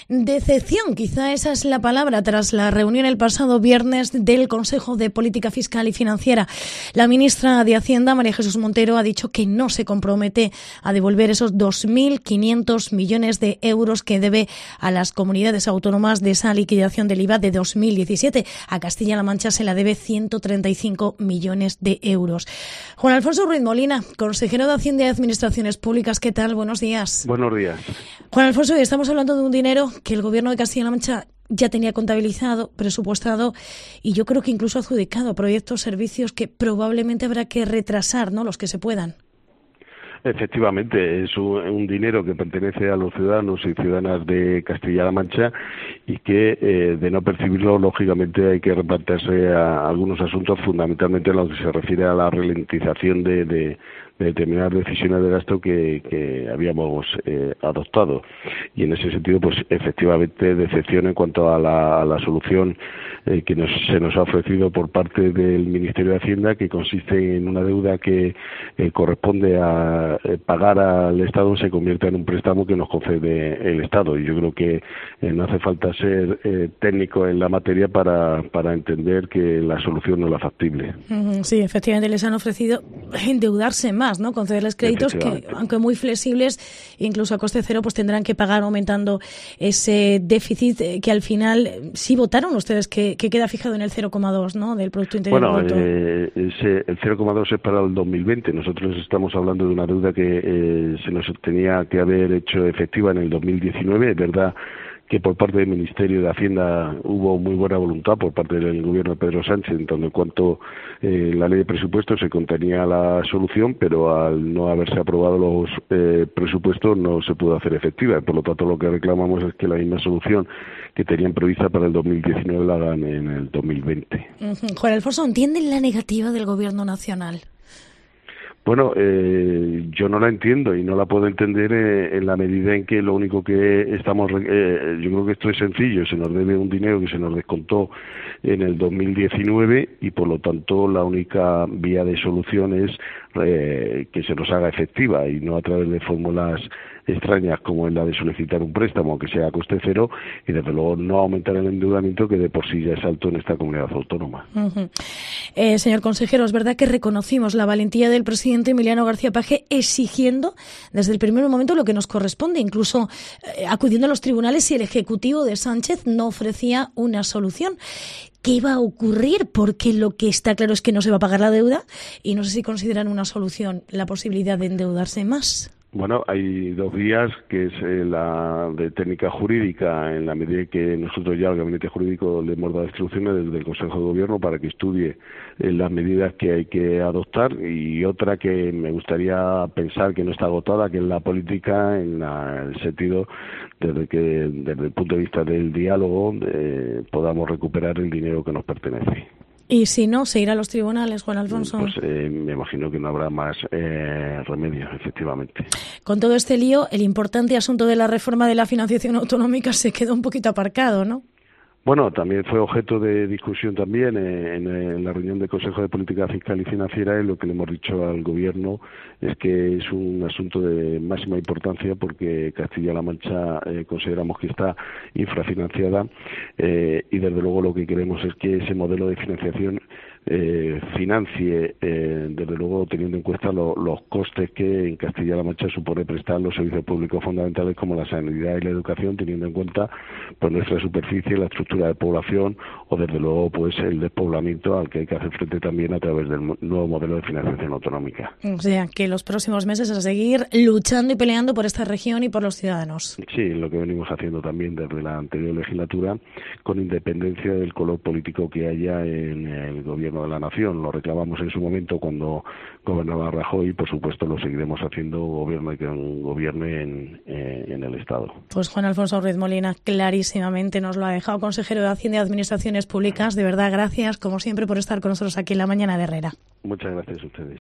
Decepción, quizá esa es la palabra, tras la reunión el pasado viernes del Consejo de Política Fiscal y Financiera. La ministra de Hacienda, María Jesús Montero, ha dicho que no se compromete a devolver esos 2.500 millones de euros que debe a las comunidades autónomas de esa liquidación del IVA de 2017. A Castilla-La Mancha se la debe 135 millones de euros. Juan Alfonso Ruiz Molina, consejero de Hacienda y Administraciones Públicas, ¿qué tal? Buenos días. Buenos días. Juan Alfonso, hoy estamos hablando de un dinero que el Gobierno de Castilla-La Mancha ya tenía contabilizado, presupuestado y yo creo que incluso adjudicado a proyectos, servicios que probablemente habrá que retrasar, ¿no?, los que se puedan. Efectivamente, es un dinero que pertenece a los ciudadanos y ciudadanas de Castilla-La Mancha y que, de no percibirlo, lógicamente hay que replantearse a algunos asuntos, fundamentalmente en lo que se refiere a la ralentización de determinadas decisiones de gasto que habíamos adoptado. Y en ese sentido, pues efectivamente, decepción en cuanto a la solución que se nos ha ofrecido por parte del Ministerio de Hacienda, que consiste en una deuda que corresponde a pagar al Estado, se convierte en un préstamo que nos concede el Estado. Y yo creo que no hace falta ser técnico en la materia para entender que la solución no es la factible. Sí, efectivamente les han ofrecido endeudarse más, ¿no?, concederles créditos que, aunque muy flexibles, incluso a coste cero, pues tendrán que pagar aumentando ese déficit que al final sí votaron ustedes que queda fijado en el 0,2, ¿no?, del Producto Interior Bruto. El 0,2 es para el 2020. Nosotros estamos hablando de una deuda que se nos tenía que haber hecho efectiva en el 2019. Es verdad que por parte del Ministerio de Hacienda hubo muy buena voluntad por parte del gobierno de Pedro Sánchez en tanto en cuanto la ley de presupuestos se contenía la solución, pero al no haberse aprobado los presupuestos no se pudo hacer efectiva. Por lo tanto, lo que reclamamos es que la misma solución que tenían prevista para el 2019 la hagan en el 2020. Juan Alfonso, ¿entienden la negativa del Gobierno nacional? Bueno, yo no la entiendo y no la puedo entender en la medida en que lo único que estamos... yo creo que esto es sencillo, se nos debe un dinero que se nos descontó en el 2019 y por lo tanto la única vía de solución es que se nos haga efectiva y no a través de fórmulas extrañas como es la de solicitar un préstamo que sea a coste cero y desde luego no aumentar el endeudamiento que de por sí ya es alto en esta comunidad autónoma. Señor consejero, es verdad que reconocimos la valentía del presidente Emiliano García Paje exigiendo desde el primer momento lo que nos corresponde, incluso acudiendo a los tribunales si el Ejecutivo de Sánchez no ofrecía una solución. ¿Qué iba a ocurrir? Porque lo que está claro es que no se va a pagar la deuda y no sé si consideran una solución la posibilidad de endeudarse más. Bueno, hay dos vías, que es la de técnica jurídica, en la medida que nosotros ya al Gabinete Jurídico le hemos dado instrucciones desde el Consejo de Gobierno para que estudie las medidas que hay que adoptar, y otra que me gustaría pensar que no está agotada, que es la política, en el sentido desde el punto de vista del diálogo podamos recuperar el dinero que nos pertenece. Y si no, se irá a los tribunales, Juan Alfonso. Pues me imagino que no habrá más remedio, efectivamente. Con todo este lío, el importante asunto de la reforma de la financiación autonómica se quedó un poquito aparcado, ¿no? Bueno, también fue objeto de discusión también en la reunión del Consejo de Política Fiscal y Financiera, y lo que le hemos dicho al Gobierno es que es un asunto de máxima importancia porque Castilla-La Mancha consideramos que está infrafinanciada y desde luego lo que queremos es que ese modelo de financiación financie, desde luego teniendo en cuenta los costes que en Castilla-La Mancha supone prestar los servicios públicos fundamentales como la sanidad y la educación, teniendo en cuenta pues nuestra superficie, la estructura de población o desde luego pues el despoblamiento al que hay que hacer frente también a través del nuevo modelo de financiación autonómica. O sea, que los próximos meses a seguir luchando y peleando por esta región y por los ciudadanos. Sí, lo que venimos haciendo también desde la anterior legislatura, con independencia del color político que haya en el Gobierno de la Nación. Lo reclamamos en su momento cuando gobernaba Rajoy y por supuesto lo seguiremos haciendo gobierne quien gobierne en el Estado. Pues Juan Alfonso Ruiz Molina clarísimamente nos lo ha dejado, consejero de Hacienda y Administraciones Públicas. De verdad, gracias como siempre por estar con nosotros aquí en La Mañana de Herrera. Muchas gracias a ustedes.